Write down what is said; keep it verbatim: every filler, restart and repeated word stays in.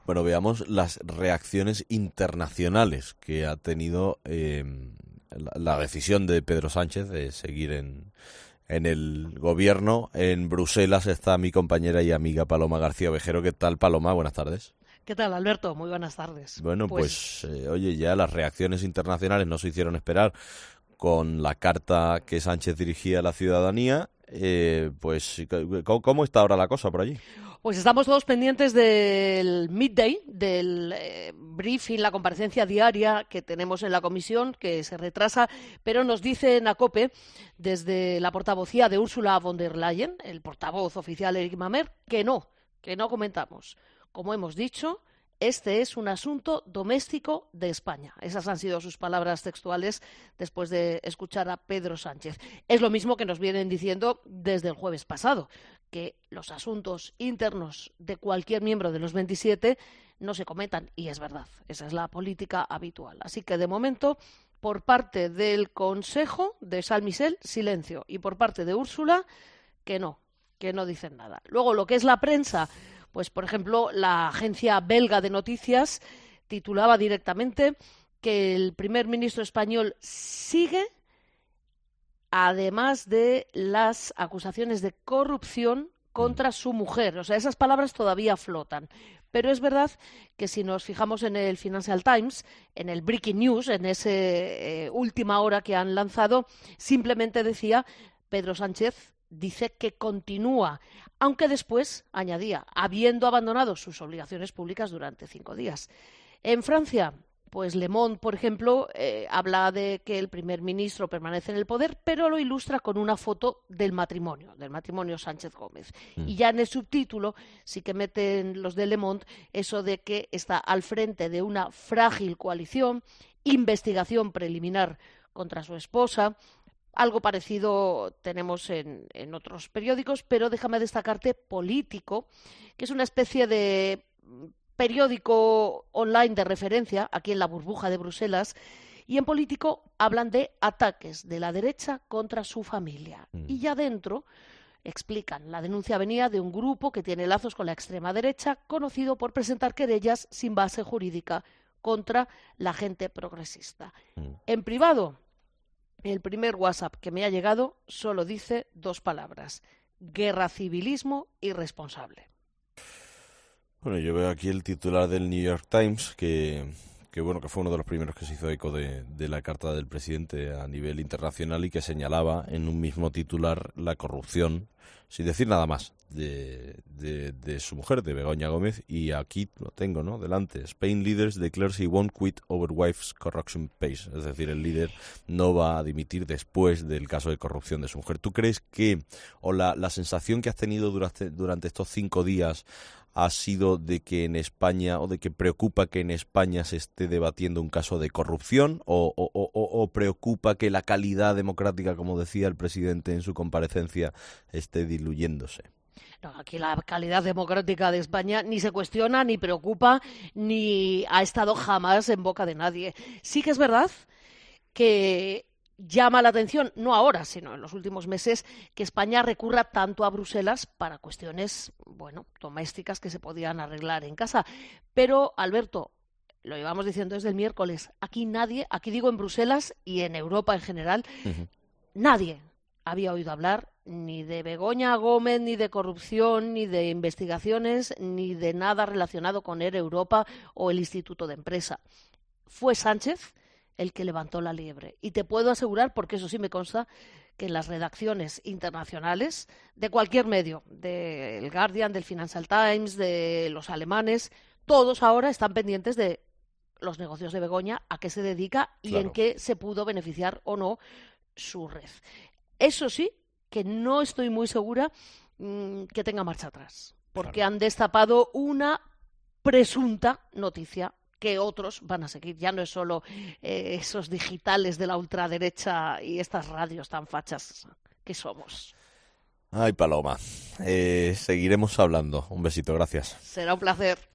Bueno, veamos las reacciones internacionales que ha tenido eh, la, la decisión de Pedro Sánchez de seguir en, en el gobierno. En Bruselas está mi compañera y amiga Paloma García Ovejero. ¿Qué tal, Paloma? Buenas tardes. ¿Qué tal, Alberto? Muy buenas tardes. Bueno, pues, pues eh, oye, ya las reacciones internacionales no se hicieron esperar con la carta que Sánchez dirigía a la ciudadanía. Eh, pues, ¿cómo, ¿cómo está ahora la cosa por allí? Pues estamos todos pendientes del midday, del eh, briefing, la comparecencia diaria que tenemos en la comisión, que se retrasa, pero nos dice en ACOPE, desde la portavocía de Ursula von der Leyen, el portavoz oficial Eric Mamer, que no, que no comentamos. Como hemos dicho, este es un asunto doméstico de España. Esas han sido sus palabras textuales después de escuchar a Pedro Sánchez. Es lo mismo que nos vienen diciendo desde el jueves pasado, que los asuntos internos de cualquier miembro de los veintisiete no se comentan, y es verdad, esa es la política habitual. Así que, de momento, por parte del Consejo de Charles Michel, silencio, y por parte de Úrsula, que no, que no dicen nada. Luego, lo que es la prensa, pues, por ejemplo, la agencia belga de noticias titulaba directamente que el primer ministro español sigue, además de las acusaciones de corrupción contra su mujer. O sea, esas palabras todavía flotan. Pero es verdad que si nos fijamos en el Financial Times, en el Breaking News, en esa eh, última hora que han lanzado, simplemente decía Pedro Sánchez dice que continúa, aunque después añadía, habiendo abandonado sus obligaciones públicas durante cinco días. En Francia, pues Le Monde, por ejemplo, eh, habla de que el primer ministro permanece en el poder, pero lo ilustra con una foto del matrimonio, del matrimonio Sánchez-Gómez. Mm. Y ya en el subtítulo sí que meten los de Le Monde eso de que está al frente de una frágil coalición, investigación preliminar contra su esposa. Algo parecido tenemos en, en otros periódicos, pero déjame destacarte Político, que es una especie de periódico online de referencia aquí en la burbuja de Bruselas, y en Político hablan de ataques de la derecha contra su familia. Mm. Y ya dentro explican, la denuncia venía de un grupo que tiene lazos con la extrema derecha, conocido por presentar querellas sin base jurídica contra la gente progresista. Mm. En privado, el primer WhatsApp que me ha llegado solo dice dos palabras: guerra, civilismo, irresponsable. Bueno, yo veo aquí el titular del New York Times, que, que bueno, que fue uno de los primeros que se hizo eco de, de la carta del presidente a nivel internacional y que señalaba en un mismo titular la corrupción, sin decir nada más, de, de, de su mujer, de Begoña Gómez, y aquí lo tengo, ¿no?, delante. Spain leaders declares he won't quit over wife's corruption case. Es decir, el líder no va a dimitir después del caso de corrupción de su mujer. ¿Tú crees que, o la, la sensación que has tenido durante, durante estos cinco días ha sido de que en España, o de que preocupa que en España se esté debatiendo un caso de corrupción, o, o, o, o preocupa que la calidad democrática, como decía el presidente en su comparecencia, esté diluyéndose? No, aquí la calidad democrática de España ni se cuestiona, ni preocupa, ni ha estado jamás en boca de nadie. Sí que es verdad que llama la atención, no ahora, sino en los últimos meses, que España recurra tanto a Bruselas para cuestiones, bueno, domésticas que se podían arreglar en casa. Pero, Alberto, lo llevamos diciendo desde el miércoles, aquí nadie, aquí digo en Bruselas y en Europa en general, uh-huh. nadie había oído hablar ni de Begoña Gómez, ni de corrupción, ni de investigaciones, ni de nada relacionado con Air Europa o el Instituto de Empresa. Fue Sánchez el que levantó la liebre. Y te puedo asegurar, porque eso sí me consta, que en las redacciones internacionales de cualquier medio, del Guardian, del Financial Times, de los alemanes, todos ahora están pendientes de los negocios de Begoña, a qué se dedica y claro, en qué se pudo beneficiar o no su red. Eso sí, que no estoy muy segura mmm, que tenga marcha atrás, porque claro, han destapado una presunta noticia que otros van a seguir. Ya no es solo eh, esos digitales de la ultraderecha y estas radios tan fachas que somos. Ay, Paloma, eh, seguiremos hablando. Un besito, gracias. Será un placer.